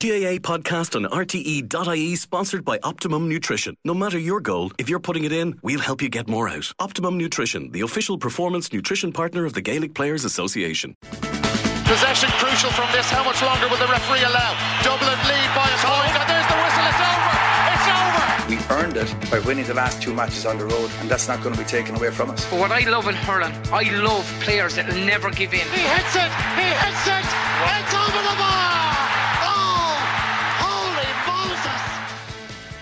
GAA podcast on RTE.ie, sponsored by Optimum Nutrition. No matter your goal, if you're putting it in, we'll help you get more out. Optimum Nutrition, the official performance nutrition partner of the Gaelic Players Association. Possession crucial from this. How much longer will the referee allow? Dublin lead by a point, and there's the whistle. It's over. It's over. We earned it by winning the last 2 matches on the road, and that's not going to be taken away from us. But what I love in hurling, I love players that will never give in. He hits it. He hits it. It's over the bar. Oh, holy Moses!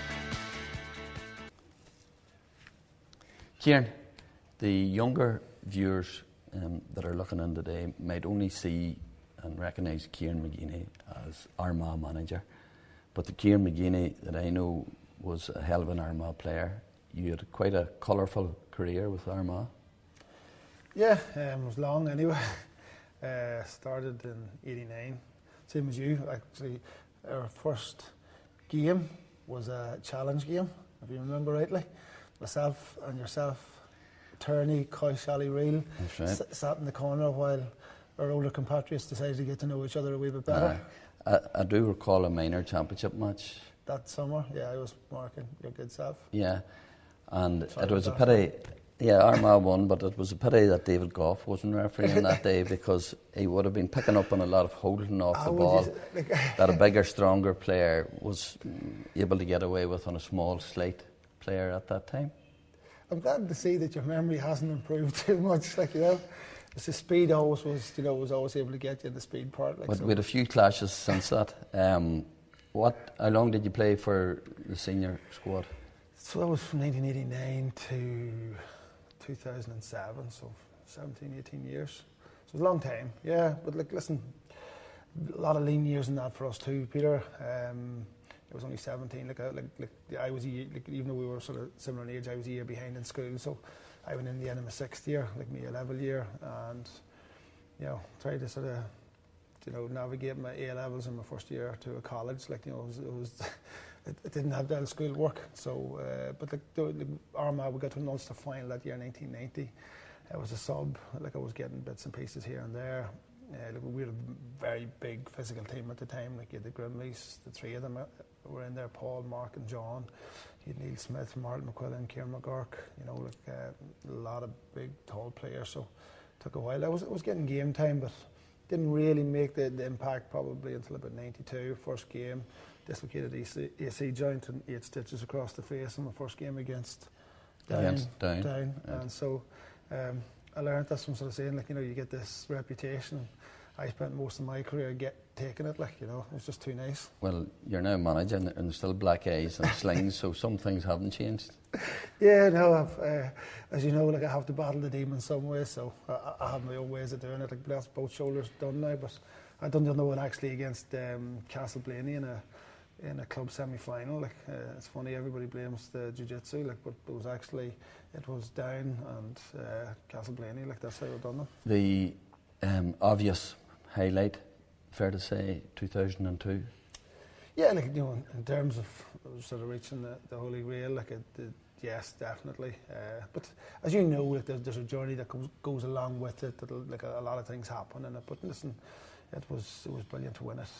Kieran, the younger viewers that are looking in today might only see and recognise Kieran McGeeney as Armagh manager, but the Kieran McGeeney that I know was a hell of an Armagh player. You had quite a colourful career with Armagh. Yeah, it was long anyway. Started in '89, same as you. Actually, our first game was a challenge game, if you remember rightly. Myself and yourself, Turney, Coy, Shally Reel, right. Sat in the corner while our older compatriots decided to get to know each other a wee bit better. I do recall a minor championship match. That summer, yeah, I was marking your good self. Yeah, and Sorry it was a about pity. Yeah, Armagh won, but it was a pity that David Goff wasn't refereeing that day, because he would have been picking up on a lot of holding off the ball that a bigger, stronger player was able to get away with on a small slate player at that time. I'm glad to see that your memory hasn't improved too much. It's the speed always was always able to get you in the speed part. But we had a few clashes since that. How long did you play for the senior squad? So that was from 1989 to 2007, so 17, 18 years. So it was a long time, yeah. But listen, a lot of lean years in that for us too, Peter. I was only 17. I was even though we were sort of similar in age, I was a year behind in school. So I went in the end of my 6th year, my A-level year, and tried to sort of navigate my A-levels in my first year to a college. It didn't have that school work. So, but the Armagh, we got to an Ulster final that year in 1990. I was a sub. I was getting bits and pieces here and there. We had a very big physical team at the time. You had the Grimleys, the three of them were in there: Paul, Mark, and John. You had Neil Smith, Martin McQuillan, Kieran McGurk. A lot of big, tall players. So it took a while. I was getting game time, but didn't really make the impact probably until about '92. First game, dislocated AC joint and 8 stitches across the face in my first game against Down. Yeah. And so I learned this from sort of saying, you get this reputation. I spent most of my career taking it, it was just too nice. Well, you're now manager and there's still black eyes and slings, so some things haven't changed. Yeah, no, as you know, I have to battle the demon some way, so I have my own ways of doing it. But that's both shoulders done now, but I done the other one actually against Castleblaney in a club semi-final. It's funny, everybody blames the jiu-jitsu, but it was Down and Castleblaney, that's how I've done it. The obvious highlight, fair to say, 2002. Yeah, in terms of sort of reaching the Holy Grail, yes, definitely. But as you know, there's a journey that goes along with it. A lot of things happen in it. But listen, it was brilliant to win it.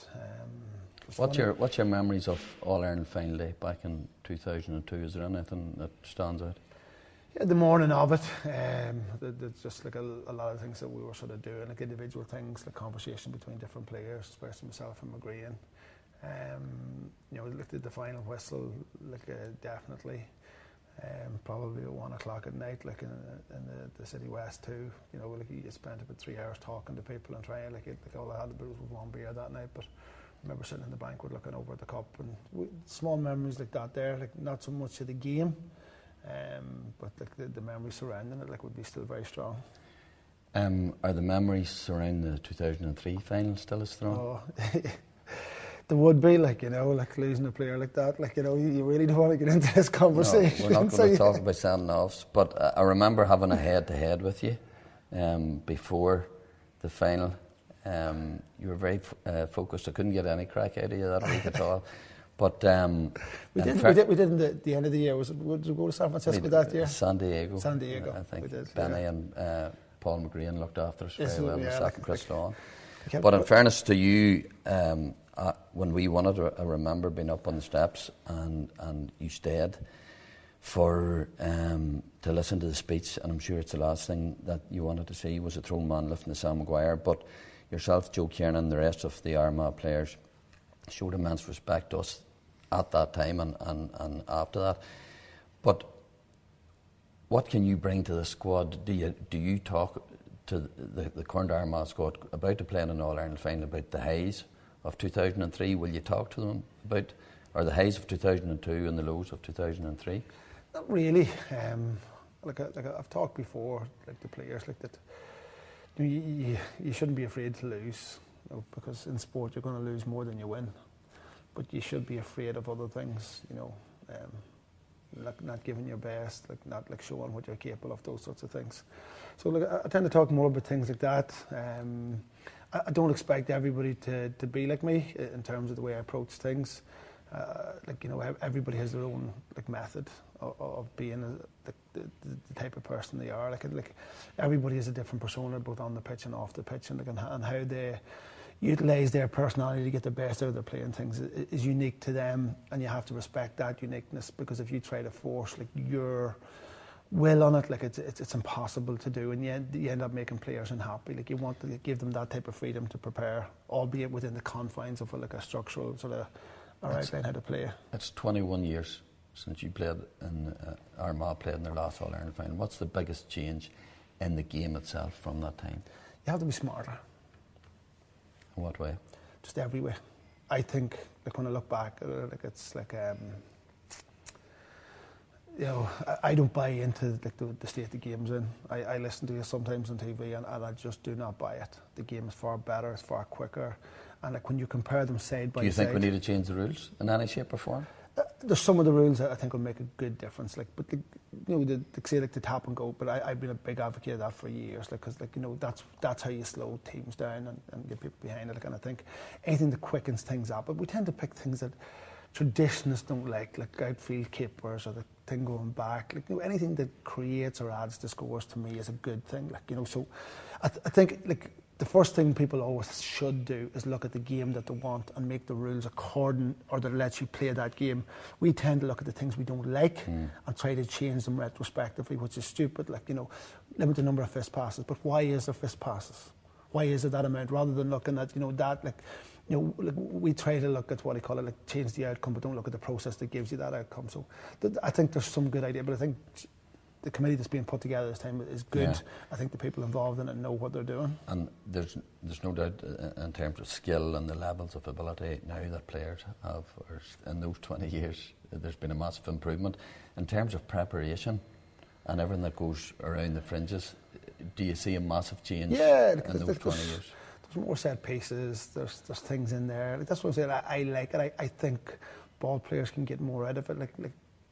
What's your memories of All Ireland final day back in 2002? Is there anything that stands out? Yeah, the morning of it, there's just a lot of things that we were sort of doing, individual things, the conversation between different players, especially myself and McGrean. The final whistle, definitely. Probably at 1 o'clock at night, in the City West too. You spent about 3 hours talking to people and trying. All I had to do was one beer that night, but I remember sitting in the banquet looking over at the cup, and small memories like that there. Not so much of the game. But the memories surrounding it would be still very strong. Are the memories surrounding the 2003 final still as strong? Oh, there would be, losing a player like that. You really don't want to get into this conversation. No, we're not going to talk about send-offs, but I remember having a head-to-head with you before the final. You were very focused. I couldn't get any crack out of you that week at all. But we did in the end of the year. Did we go to San Francisco that year? San Diego. I think we did, Benny and Paul McGrean looked after us very well. Yeah, Chris Lawn. But in fairness to you, when we won it, I remember being up on the steps and you stayed for to listen to the speech, and I'm sure it's the last thing that you wanted to see was a thrown man lifting the Sam Maguire. But yourself, Joe Kiernan, and the rest of the Armagh players showed immense respect to us at that time and after that. But what can you bring to the squad? Do you talk to the current Armagh squad about the playing in All-Ireland final, about the highs of 2003? Will you talk to them about, or the highs of 2002 and the lows of 2003? Not really. Like I've talked before, like the players, like that. You shouldn't be afraid to lose, because in sport you're going to lose more than you win. But you should be afraid of other things, like not giving your best, like not like showing what you're capable of, those sorts of things. So like I tend to talk more about things like that. I don't expect everybody to be like me in terms of the way I approach things. Everybody has their own like method of being the type of person they are. Like everybody has a different persona, both on the pitch and off the pitch, and how they utilise their personality to get the best out of their playing things is unique to them, and you have to respect that uniqueness, because if you try to force like your will on it, like it's impossible to do, and you end up making players unhappy. Like you want to give them that type of freedom to prepare, albeit within the confines of like a structural sort of outline how to play. It's 21 years since you played in Armagh played in their last All-Ireland final. What's the biggest change in the game itself from that time? You have to be smarter. In what way? Just every way. I think, like when I look back, like it's like I don't buy into like the state the game's in. I listen to you sometimes on TV, and I just do not buy it. The game is far better, it's far quicker, and like when you compare them side by side. Do you think we need to change the rules in any shape or form? There's some of the rules that I think will make a good difference. Like, but say like the tap and go. But I've been a big advocate of that for years. Like, because that's how you slow teams down and get people behind it. Like, and I think anything that quickens things up. But we tend to pick things that traditionalists don't like outfield keepers or the thing going back. Like, anything that creates or adds to scores to me is a good thing. Like, so I think like the first thing people always should do is look at the game that they want and make the rules according, or that lets you play that game. We tend to look at the things we don't like and try to change them retrospectively, which is stupid. Like, limit the number of fist passes. But why is there fist passes? Why is it that amount? Rather than looking at, that, like, we try to look at what I call it, like change the outcome, but don't look at the process that gives you that outcome. So I think there's some good idea, but I think the committee that's being put together this time is good. Yeah. I think the people involved in it know what they're doing. And there's no doubt in terms of skill and the levels of ability now that players have, or in those 20 years, there's been a massive improvement. In terms of preparation and everything that goes around the fringes, do you see a massive change in those 20 years? There's more set pieces, there's things in there. Like, that's what I'm saying, I like it. I think ball players can get more out of it. Like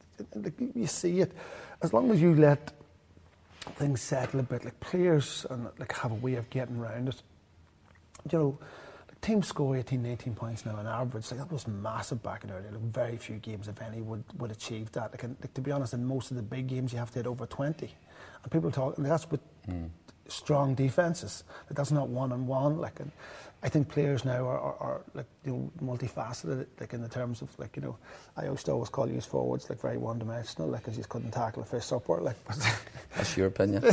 you see it, as long as you let things settle a bit, like players and like have a way of getting around it. Like teams score 18, 19 points now on average. Like, that was massive back in early. Like, very few games, if any, would achieve that. Like to be honest, in most of the big games, you have to hit over 20. And people talk, and that's with strong defences. Like, that's not one-on-one. Like, and I think players now are like, multifaceted. Like, in the terms of, like, I used to always call you as forwards like very one-dimensional, like, because you couldn't tackle a fish upward. Like, that's your opinion.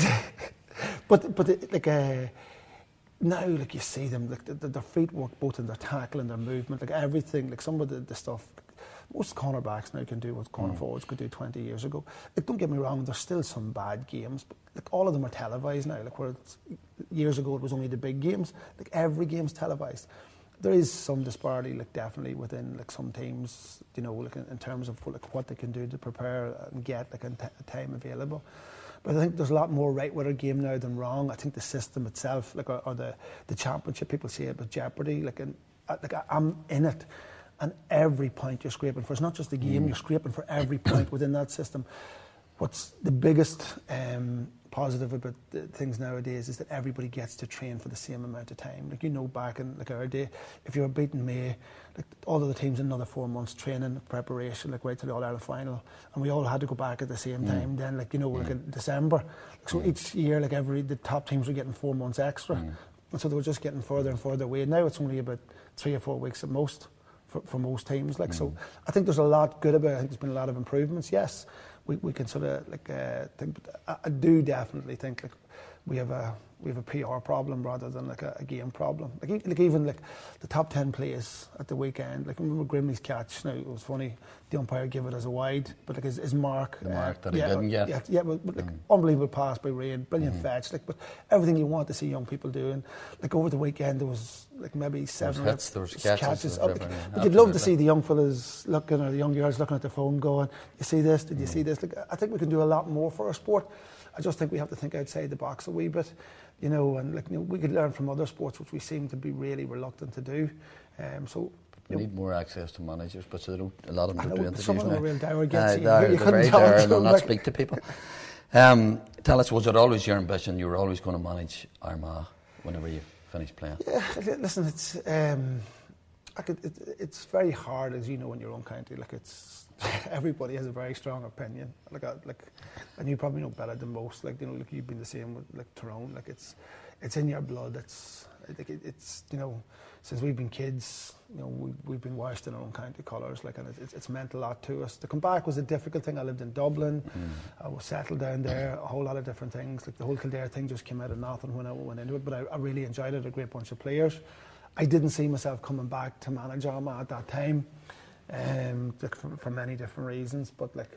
but now, like, you see them, like their feet work both in their tackle and their movement, like everything. Like, some of the stuff. Most cornerbacks now can do what corner forwards could do 20 years ago. Like, don't get me wrong, there's still some bad games, but like, all of them are televised now. Like, where years ago it was only the big games. Like, every game's televised. There is some disparity, like, definitely within like some teams, like in terms of like what they can do to prepare and get like time available. But I think there's a lot more right with our game now than wrong. I think the system itself, like, or the championship, people say it with Jeopardy. Like I'm in it. And every point you're scraping for, it's not just the game, you're scraping for every point within that system. What's the biggest positive about things nowadays is that everybody gets to train for the same amount of time. Like, back in like our day, if you were beating May, like, all of the teams another 4 months training, preparation, like right to the All-Ireland final, and we all had to go back at the same time. Then, like, like in December, so each year, like the top teams were getting 4 months extra. And so they were just getting further and further away. Now it's only about 3 or 4 weeks at most for most teams. Like so, I think there's a lot good about it. I think there's been a lot of improvements. Yes, we can sort of like think. But I do definitely think like we have a PR problem rather than like a game problem. Like even like the top 10 plays at the weekend. Like I remember Grimley's catch. Now it was funny. The umpire gave it as a wide, but like his mark. The mark that he didn't get. Yeah, but like unbelievable pass by Reid, brilliant fetch. Like, but everything you want to see young people doing. Like over the weekend there was like maybe 7 hits, there was catches. But you'd love to see the young fellas looking, or the young girls looking at their phone, going, "You see this? Did you see this?" Like I think we can do a lot more for our sport. I just think we have to think outside the box a wee bit, you know, and like we could learn from other sports, which we seem to be really reluctant to do. So. We need more access to managers, but a lot of them don't do interviews some of them now. are real dour gets you. They're You couldn't very talk dour to and will them, not like- speak to people. Tell us, was it always your ambition? You were always going to manage Armagh whenever you finished playing? Yeah, listen, it's very hard, as you know, in your own county. Like everybody has a very strong opinion. And you probably know better than most. Like, you know, like you've been the same with like Tyrone. Like it's in your blood. It's you know, since we've been kids, you know, we've been washed in our own county colours. Like, and it's meant a lot to us. To come back was a difficult thing. I lived in Dublin. I was settled down there. A whole lot of different things. Like the whole Kildare thing just came out of nothing when I went into it. But I really enjoyed it. A great bunch of players. I didn't see myself coming back to manage Armagh at that time, like for many different reasons. But like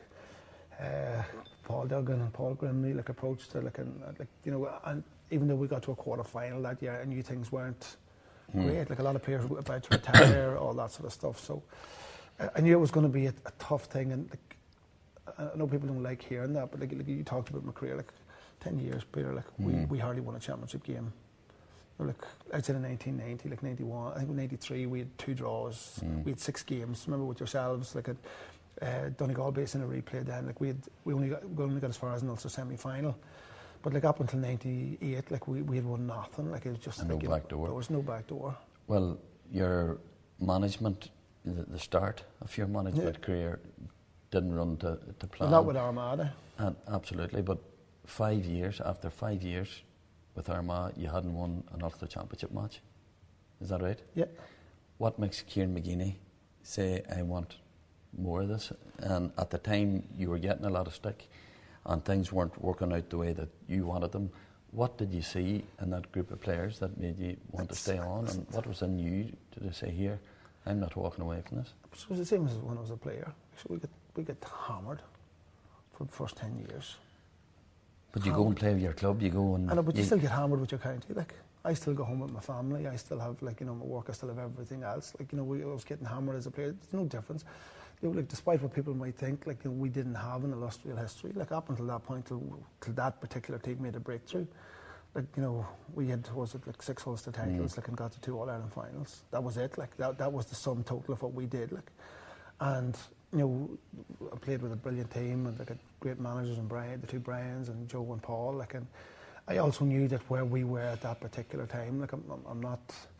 Paul Duggan and Paul Grimley like approached it, like you know, and even though we got to a quarter final that year, I knew things weren't great. Like a lot of players were about to retire, all that sort of stuff. So I knew it was going to be a tough thing, and like, I know people don't like hearing that, but like you talked about my career, like 10 years, Peter. Like we hardly won a championship game. Like outside of 1990, like 91, I think in 93 we had 2 draws. We had 6 games. Remember with yourselves, like at Donegal Basin in a replay then, like we only got as far as an Ulster semi-final. But like up until 98, like we had won nothing. Like it was just no back door. There was no back door. Well, your management, the start of your management career, didn't run to plan. Not with Armagh. Absolutely, but 5 years after 5 years with Armagh, you hadn't won an Ulster Championship match. Is that right? Yeah. What makes Kieran McGeeney say, I want more of this? And at the time, you were getting a lot of stick and things weren't working out the way that you wanted them. What did you see in that group of players that made you want to stay on? And what was in you to say, here, I'm not walking away from this? It was the same as when I was a player. So we get hammered for the first 10 years. But you go and play with your club, you go and... I know, but you still get hammered with your county. Like, I still go home with my family. I still have, like, you know, my work. I still have everything else. Like, you know, I was getting hammered as a player. There's no difference. You know, like, despite what people might think, like, you know, we didn't have an illustrious history. Like, up until that point, till that particular team made a breakthrough. Like, you know, we had, was it like 6 Ulster titles, like, and got to 2 All-Ireland finals. That was it. Like, that was the sum total of what we did. Like, and you know, I played with a brilliant team and like great managers, and Brian, the 2 Brians, and Joe and Paul. Like, and I also knew that where we were at that particular time, like I'm not,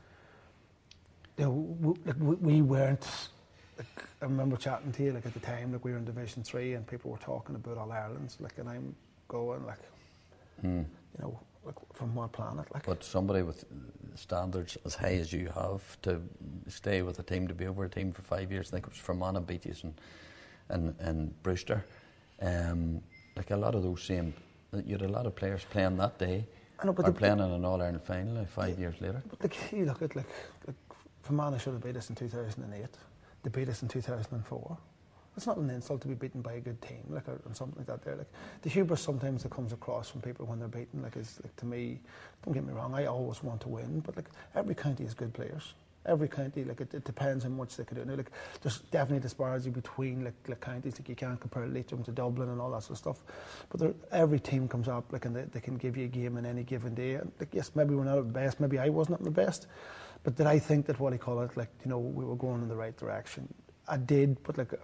you know, we weren't. Like, I remember chatting to you like at the time, like we were in Division 3 and people were talking about All Ireland's, like, and I'm going like, you know, like from what planet? Like, but somebody with standards as high as you have to stay with a team, to be over a team for 5 years, I think it was Fermanagh beat you and Brewster. Like a lot of those same, you had a lot of players playing that day. I know, but playing in an All-Ireland final like 5 years later. But like, you look at like Fermanagh should have beat us in 2008. They beat us in 2004. It's not an insult to be beaten by a good team, like, or something like that. There, like the hubris sometimes that comes across from people when they're beaten, like, is like, to me. Don't get me wrong, I always want to win, but like every county has good players. Every county, like it depends how much they can do. Now, like there's definitely disparity between like counties. Like you can't compare Leitrim to Dublin and all that sort of stuff. But every team comes up, like, and they can give you a game on any given day. And like, yes, maybe we're not at the best. Maybe I wasn't at the best. But did I think that, what do you call it? Like, you know, we were going in the right direction? I did, but like.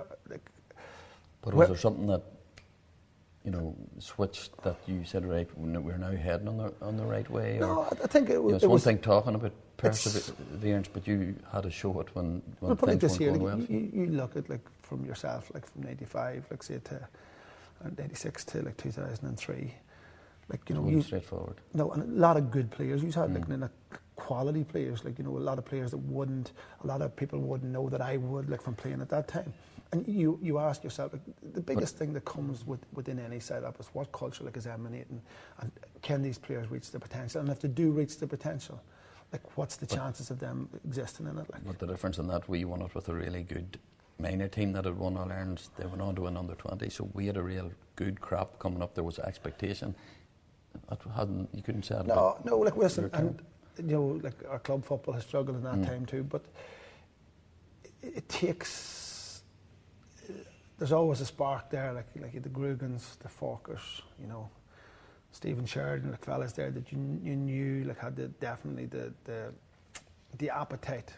But was there something that, you know, switched that you said, right, we're now heading on the right way? No, I think it was. It's one thing talking about perseverance, but you had to show it when things weren't going well. You look at, like, from yourself, like from 85, like say to 86 to like 2003. like you straightforward. No, and a lot of good players. You had like quality players, like a lot of players that a lot of people wouldn't know that I would, like from playing at that time. And you ask yourself, like, the biggest thing that comes within any setup is what culture like is emanating, and can these players reach their potential? And if they do reach their potential, like what's the chances of them existing in it? Like, but the difference in that, we won it with a really good minor team that had won All-Irelands. They went on to win under 20, so we had a real good crop coming up. There was expectation. You couldn't say that. No, like listen, and like our club football has struggled in that time too, but it takes. There's always a spark there, like the Grugans, the Falkers, Stephen Sheridan, like fellas there that you knew like had definitely the appetite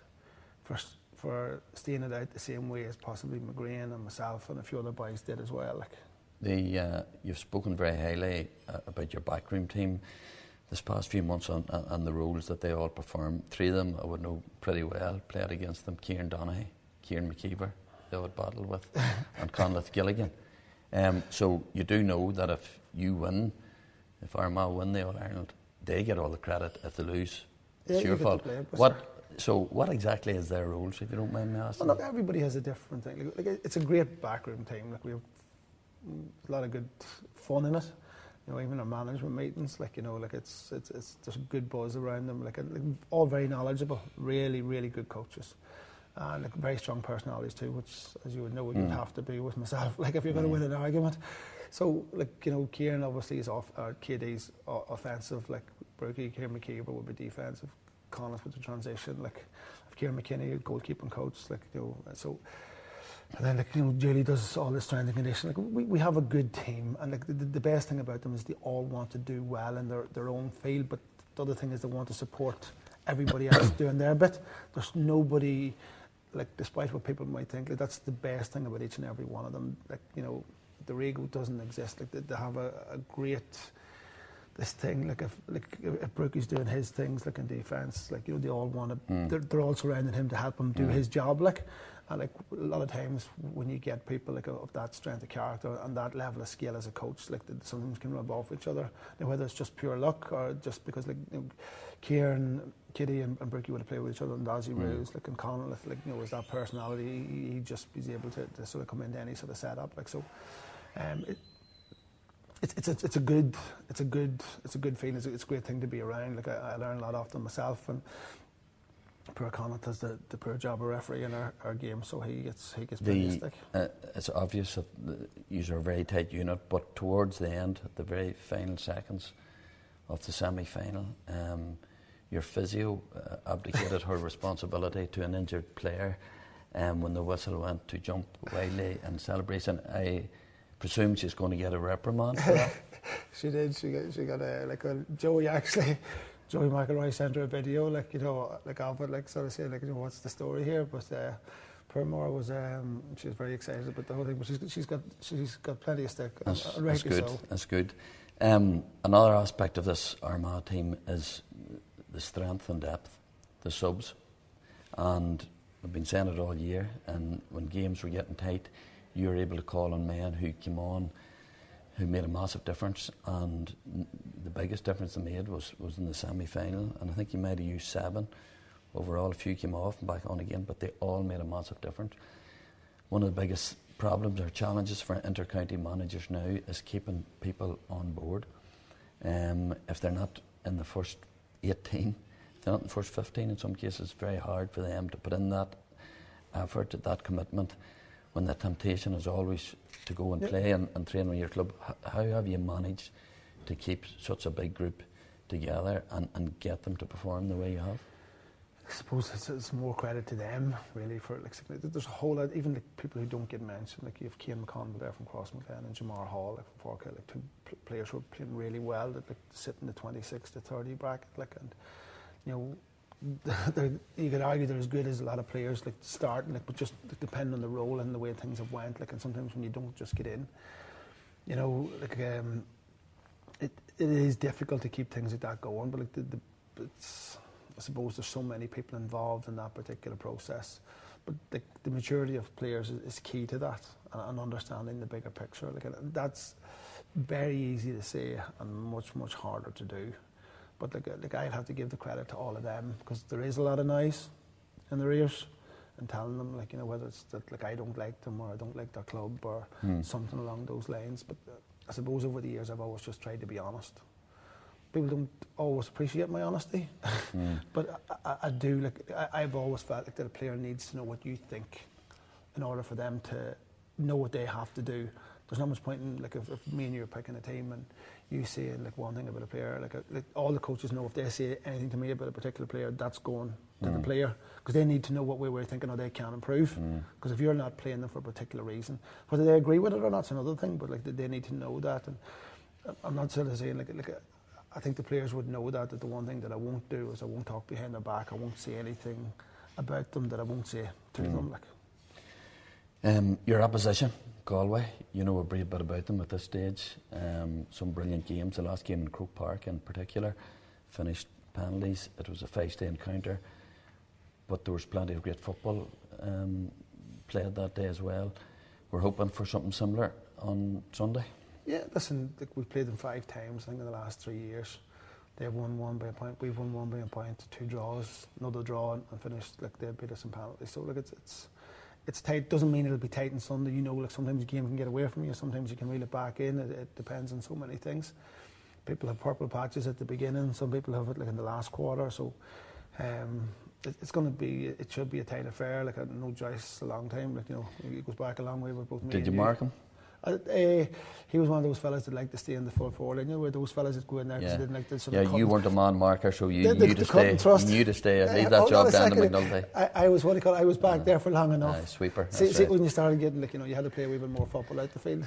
for staying it out the same way as possibly McGrain and myself and a few other boys did as well. Like you've spoken very highly about your backroom team this past few months and the roles that they all perform. 3 of them I would know pretty well. Played against them: Kieran Donaghy, Kieran McKeever, they would battle with, and Conleth Gilligan. So you do know that if you win, if Armagh win the All-Ireland, they get all the credit. If they lose, it's your fault. What exactly is their roles, if you don't mind me asking? Well, look, everybody has a different thing. Like it's a great backroom team. Like we have a lot of good fun in it. Even our management meetings, like it's there's a good buzz around them. Like all very knowledgeable, really, really good coaches. And like very strong personalities too, which, as you would know, you'd have to be with myself. Like if you're going to win an argument, so like Kieran obviously is KD's offensive. Like Brookie, Kieran McKeever would be defensive. Conleth with the transition. Like if Kieran McKinney, goalkeeping coach. Like so. And then Julie does all the strength and conditioning. Like we have a good team, and like the best thing about them is they all want to do well in their own field. But the other thing is they want to support everybody else doing their bit. There's nobody. Like, despite what people might think, like that's the best thing about each and every one of them. Like, their ego doesn't exist. Like, they have a great this thing. Like, if Brookie's doing his things, like in defence, like they all want to. They're all surrounding him to help him do his job. Like, and like a lot of times when you get people like of that strength of character and that level of skill as a coach, like they sometimes can rub off each other. Whether it's just pure luck or just because like Kieran, Kitty and Brookie would have played with each other, and Dazzy Rose, like, and Conleth, like was that personality. He just is able to sort of come into any sort of setup. Like so, it's a good feeling. It's a great thing to be around. Like I learn a lot off them myself, and poor Conleth does the poor job of refereeing our game, so he gets pretty stick. It's obvious that you are a very tight unit, but towards the end, the very final seconds of the semi-final, your physio abdicated her responsibility to an injured player when the whistle went to jump wildly in celebration. I presume she's going to get a reprimand for that. She did. She got a Joey actually. Joey McElroy sent her a video, like of it, like sort of saying, like, what's the story here? But Permore was, she was very excited about the whole thing. But she's got plenty of stick. That's good. So. That's good. Another aspect of this Armagh team is the strength and depth, the subs, and we've been saying it all year. And when games were getting tight, you were able to call on men who came on, who made a massive difference, and the biggest difference they made was in the semi-final, and I think you might have used 7 overall. A few came off and back on again, but they all made a massive difference. One of the biggest problems or challenges for inter-county managers now is keeping people on board. If they're not in the first 18, if they're not in the first 15, in some cases it's very hard for them to put in that effort, that commitment, when the temptation is always to go and play and train with your club. How have you managed to keep such a big group together and get them to perform the way you have? I suppose it's more credit to them, really. For like, there's a whole lot, even like people who don't get mentioned. Like you have Cian McConnell there from Crossmaglen and Jamar Hall, like from Falkirk, like 2 players who are playing really well, that like sit in the 26 to 30 bracket, like, and you could argue they're as good as a lot of players, like starting, like, but just like, depending on the role and the way things have went, like, and sometimes when you don't just get in, like it is difficult to keep things like that going. But like it's, I suppose there's so many people involved in that particular process. But the maturity of players is key to that, and understanding the bigger picture. Like that's very easy to say and much, much harder to do. But like I'd have to give the credit to all of them, because there is a lot of noise in their ears and telling them, like, you know, whether it's that like I don't like them or I don't like their club or something along those lines. But I suppose over the years I've always just tried to be honest. People don't always appreciate my honesty, but I do. Like I've always felt like that a player needs to know what you think in order for them to know what they have to do. There's not much point in, like, if me and you are picking a team and you say like one thing about a player, like all the coaches know if they say anything to me about a particular player, that's going to the player, because they need to know what way we're thinking or they can improve. Because if you're not playing them for a particular reason, whether they agree with it or not is another thing, but like they need to know that. And I'm not sort of saying like I think the players would know that the one thing that I won't do is I won't talk behind their back. I won't say anything about them that I won't say to them. Like your opposition, Galway, you know a bit about them at this stage. Some brilliant games. The last game in Croke Park in particular finished penalties. It was a 5-day encounter, but there was plenty of great football played that day as well. We're hoping for something similar on Sunday. Yeah, listen, like we've played them 5 times, I think, in the last 3 years. They've won one by a point, we've won one by a point, 2 draws, another draw, and finished, like, they beat us in penalties. So, like, it's tight. Doesn't mean it'll be tight on Sunday. You know, like, sometimes a game can get away from you, sometimes you can reel it back in. It depends on so many things. People have purple patches at the beginning, some people have it, like, in the last quarter. So, it's going to be, it should be a tight affair. Like, I know Joyce a long time, like, you know, he goes back a long way with both me and you. Did you mark him? He was one of those fellas that liked to stay in the full forward line. You know, where those fellas that go in there because they didn't like to sort of you weren't a man marker, so you knew to stay. You knew to stay. Leave that job down to McNulty. I was I was back there for long enough. Sweeper. See, when you started getting, like, you know, you had to play a wee bit more football out the field.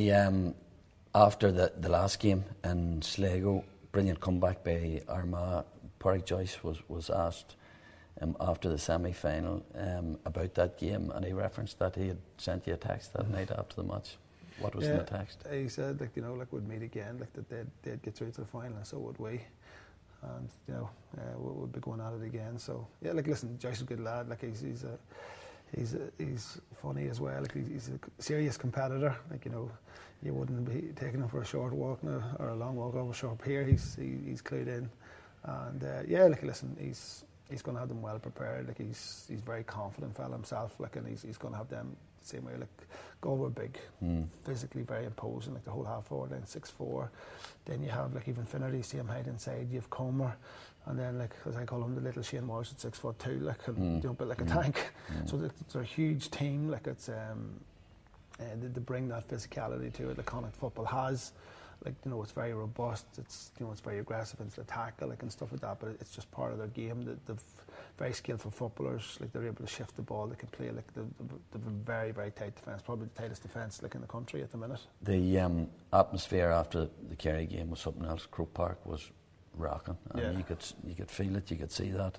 After the last game in Sligo, brilliant comeback by Armagh. Pádraig Joyce was asked after the semi-final about that game, and he referenced that he had sent you a text that night after the match. What was in the text? He said, like, you know, like, we'd meet again, like, that they'd get through to the final, and so would we. And, you know, we'd be going at it again. So, yeah, like, listen, Joyce is a good lad. Like, he's funny as well. Like, he's a serious competitor. Like, you know, you wouldn't be taking him for a short walk now, or a long walk over a short pier. He's clued in. And, yeah, like, listen, he's going to have them well prepared. Like, he's very confident fella himself. Like, and he's going to have them the same way. Like, Galway big, physically very imposing. Like, the whole half forward line, 6'4". Then you have, like, even Finnerty, same height inside. You have Comer, and then, like, as I call him, the little Shane Walsh at 6'2", like, and built like a tank. So it's a huge team. Like, it's they bring that physicality to it. Like, Connacht football has. Like, you know, it's very robust. It's, you know, it's very aggressive into the tackle, like, and stuff like that. But it's just part of their game. They're very skillful footballers. Like, they're able to shift the ball. They can play, like, they've a very, very tight defence. Probably the tightest defence, like, in the country at the minute. The atmosphere after the Kerry game was something else. Croke Park was rocking, and you could feel it. You could see that.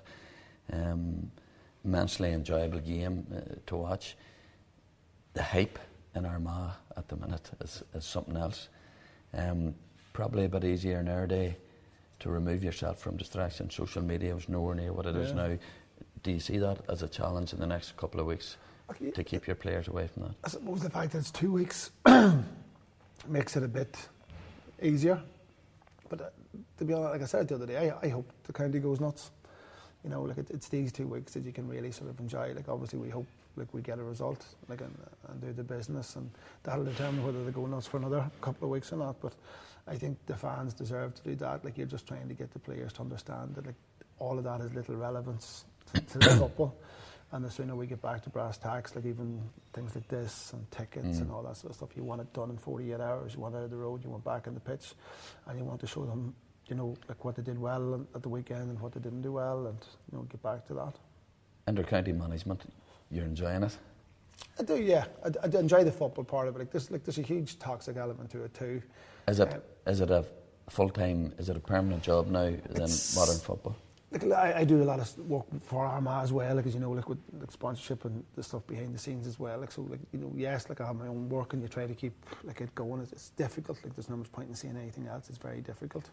Immensely enjoyable game to watch. The hype in Armagh at the minute is something else. Probably a bit easier in our day to remove yourself from distraction. Social media was nowhere near what it is now. Do you see that as a challenge in the next couple of weeks to keep your players away from that? I suppose the fact that it's 2 weeks makes it a bit easier. But to be honest, like I said the other day, I hope the county goes nuts. You know, like, it's these 2 weeks that you can really sort of enjoy. Like, obviously we hope, like, we get a result, like, and do the business, and that'll determine whether they go nuts for another couple of weeks or not. But I think the fans deserve to do that. Like, you're just trying to get the players to understand that, like, all of that has little relevance to the football. And the sooner we get back to brass tacks, like, even things like this and tickets and all that sort of stuff, you want it done in 48 hours. You want it out of the road, you want back on the pitch, and you want to show them, you know, like, what they did well at the weekend and what they didn't do well, and, you know, get back to that. Inter-county management, you're enjoying it? I do, yeah. I enjoy the football part of it. There's a huge toxic element to it too. Is it a full-time, is it a permanent job now in modern football? Like, I do a lot of work for Armagh as well, like, as you know, like, with, like, sponsorship and the stuff behind the scenes as well. Like, so, like, you know, yes, like, I have my own work and you try to keep, like, it going. It's difficult. Like, there's not much point in saying anything else. It's very difficult.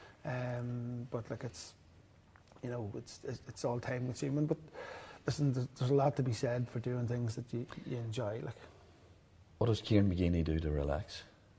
But, like, it's, you know, it's all time consuming. But listen, there's a lot to be said for doing things that you enjoy. Like, what does Kieran McGeeney do to relax?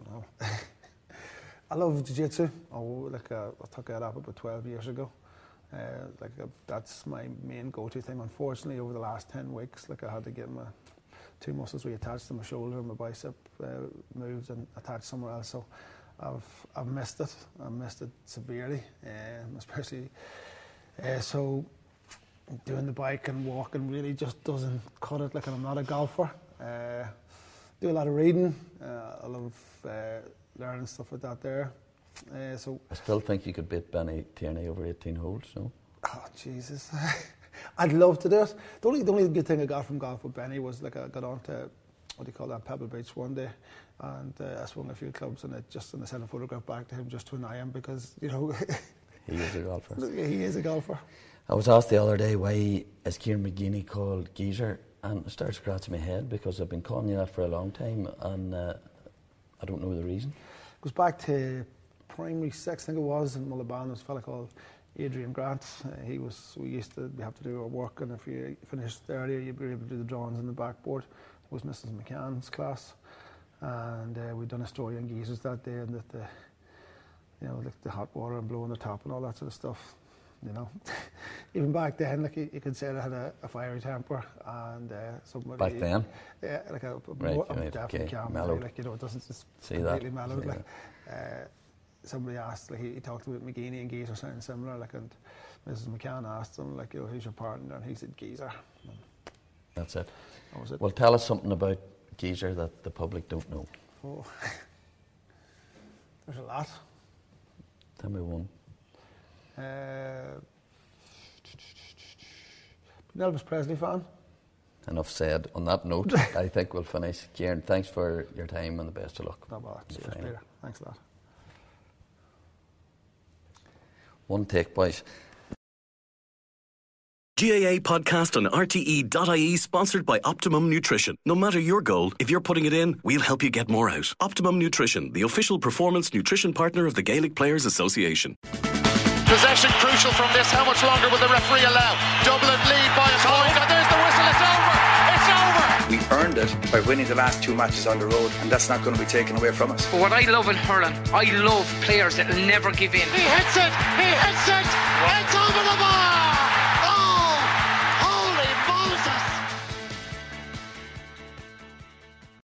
I love jiu-jitsu. I took that up about 12 years ago. That's my main go-to thing. Unfortunately, over the last 10 weeks, I had to get my 2 muscles reattached to my shoulder and my bicep moved and attached somewhere else. So I've missed it. I missed it severely, especially so doing the bike and walking really just doesn't cut it. And I'm not a golfer. Do a lot of reading. I love learning stuff like that there. So I still think you could beat Benny Tierney over 18 holes, no? Oh, Jesus. I'd love to do it. The only good thing I got from golf with Benny was I got on to, Pebble Beach one day, and I swung a few clubs, and I sent a photograph back to him just to annoy him because, He is a golfer. He is a golfer. I was asked the other day, why is Kieran McGeeney called Geezer? And it started scratching my head because I've been calling you that for a long time, and I don't know the reason. It goes back to primary 6, I think it was, in Mullaban. There was a fella called Adrian Grant. We have to do our work, and if you finished earlier, you'd be able to do the drawings on the backboard. It was Mrs. McCann's class, and we'd done a story on geezers that day, and that the hot water and blowing the top and all that sort of stuff. Even back then, you could say I had a fiery temper, and somebody back then, yeah, I'm definitely calm. It doesn't just completely mellowed. Somebody asked, he talked about McGeeney and Geezer sounding similar, and Mrs. McCann asked him, who's your partner, and he said Geezer. That's it. That was it. Well, tell us something about Geezer that the public don't know. Oh, there's a lot. Tell me one. An Elvis Presley fan. Enough said. On that note, I think we'll finish. Kieran, thanks for your time and the best of luck. No bother. Cheers, Peter. Thanks a lot. One take, boys. GAA podcast on RTE.ie, sponsored by Optimum Nutrition. No matter your goal, if you're putting it in, we'll help you get more out. Optimum Nutrition, the official performance nutrition partner of the Gaelic Players Association. Possession crucial from this. How much longer will the referee allow? Dublin lead by a point, and there's the whistle. It's over. It's over. We earned it by winning the last 2 matches on the road, and that's not going to be taken away from us. But what I love in hurling, I love players that will never give in. He hits it. He hits it.